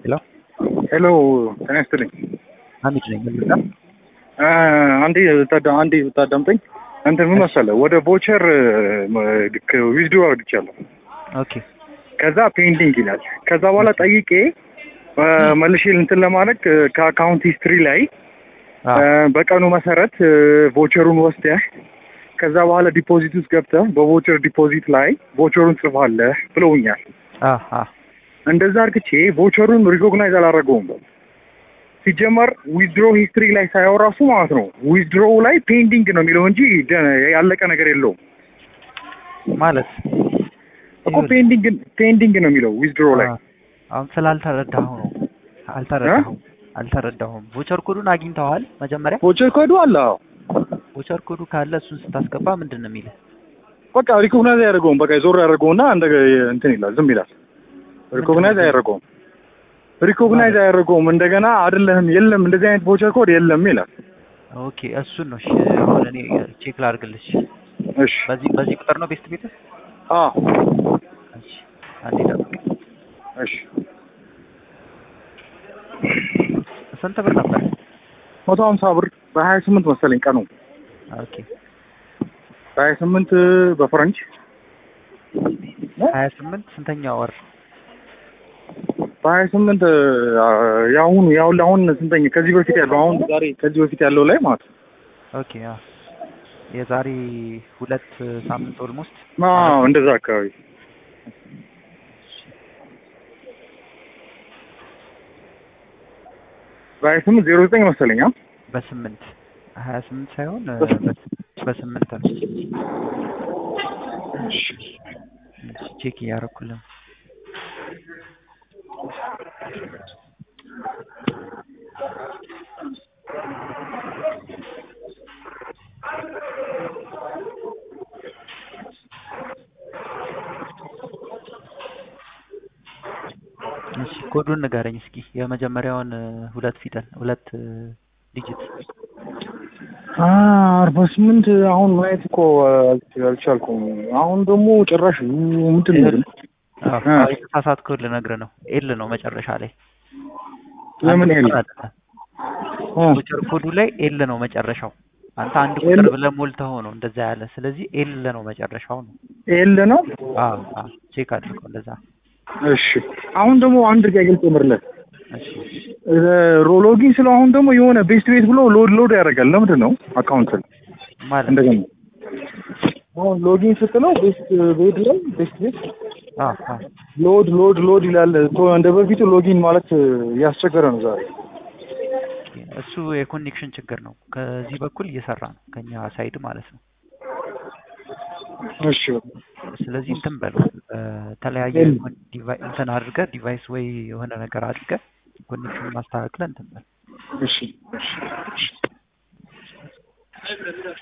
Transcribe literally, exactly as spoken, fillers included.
ሄሎ ሄሎ ጤና ይስጥልኝ። ሀሚድ ነኝ። ምን ልርዳ? አንዴ ታዳ አንዴ ታዳምጠኝ። እንትን ምን መሰለህ ወደ ቮቸር ዊዝድሮ አድርጌያለሁ። ኦኬ ከዛ ፔንዲንግ ይላል። ከዛ በኋላ ጠይቄ መልሼ እንትን ለማድረግ ከአካውንት ሂስትሪ ላይ በቀኑ መሰረት ቮቸሩን ወስደህ ከዛ በኋላ ዲፖዚት ውስጥ ገብተህ በቮቸር ዲፖዚት ላይ ቮቸሩን ጽፋለህ ብለውኛል። አሃ እንደዛ አድርግቼ ቮቸሩን ሪኮግናይዝ አላደረገውም። ሲጀመር ዊዝድሮ ሂስትሪ ላይ ሳያው ራሱ ማለት ነው ዊዝድሮ ላይ ፔንዲንግ ነው የሚለው እንጂ ያለቀ ነገር የለውም ማለት እኮ ፔንዲንግ ፔንዲንግ ነው የሚለው ዊዝድሮ ላይ። አሁን ስላልተረዳኸው ነው። አልተረዳኸውም አልተረዳኸውም። ቮቸር ኮዱን አግኝተዋል መጀመሪያ? ቮቸር ኮዱ አለ። አዎ ቮቸር ኮዱ ካለ እሱን ስታስገባ ምንድን ነው የሚለው? በቃ ሪኮግናይዝ አያደርገውም። በቃ ዞር ያደርገውና እንደ እንትን ይላል፣ ዝም ይላል። ሪኮግናይዝ አያደርገውም ሪኮግናይዝ አያደርገውም። እንደገና አይደለም የለም እንደዚህ አይነት ቮቸር ኮድ የለም ይላል። ኦኬ እሱን ነው። እሺ አሁን እኔ ቼክ ላድርግልሽ። እሺ በዚህ በዚህ ቁጥር ነው ቤስት ቤት? አዎ እሺ አንዴ ጠብቅ። እሺ ስንት ብር ነበር? መቶ ሀምሳ ብር በሀያ ስምንት መሰለኝ ቀኑ። ኦኬ በሀያ ስምንት በፈረንጅ ሀያ ስምንት ስንተኛ ወር? በሀያ ስምንት ያሁን ያው አሁን ስንተኛ ከዚህ በፊት ያለው አሁን ዛሬ ከዚህ በፊት ያለው ላይ ማለት ነው። ኦኬ አዎ የዛሬ ሁለት ሳምንት ኦልሞስት አዎ እንደዛ አካባቢ። በሀያ ስምንት ዜሮ ዘጠኝ መሰለኝ። በስምንት ሀያ ስምንት ሳይሆን በስምንት ነው። ቼክ እያደረኩልን እሺ ኮዱን ንገረኝ እስኪ የመጀመሪያውን ሁለት ፊደል ሁለት ዲጂት። አርባ ስምንት አሁን ማየት እኮ አልቻልኩም። አሁን ደግሞ ጭራሽ ምንድን ነው? አዎ የተሳሳትከው ልነግርህ ነው። ኤል ነው መጨረሻ ላይ። ለምን ኤል? ቮቸር ኮዱ ላይ ኤል ነው መጨረሻው። አንተ አንድ ቁጥር ብለህ ሞልተኸው ነው እንደዛ ያለ። ስለዚህ ኤል ነው መጨረሻው ነው። ኤል ነው? አዎ አዎ ቼክ አድርገው እንደዛ። እሺ አሁን ደግሞ አንድ ጥያቄ ልጨምርልህ። እሺ ሮሎጊን ስለው አሁን ደግሞ የሆነ ቤስት ቤት ብሎ ሎድ ሎድ ያደርጋል። ለምንድን ነው አካውንትን ማለት እንደገና አሁን ሎጊን ስትለው ቤስት ቤት ላይ ቤስት ቤት አዎ ሎድ ሎድ ሎድ ይላል። እንደ በፊቱ ሎጊን ማለት እያስቸገረ ነው ዛሬ። እሱ የኮኔክሽን ችግር ነው። ከዚህ በኩል እየሰራ ነው ከኛ ሳይድ ማለት ነው። እሺ ስለዚህ እንትን በለው ተለያየ ዲቫይስ እንትን አድርገህ ዲቫይስ ወይ የሆነ ነገር አድርገህ ኮኔክሽን ማስተካከል እንትን በል። እሺ እሺ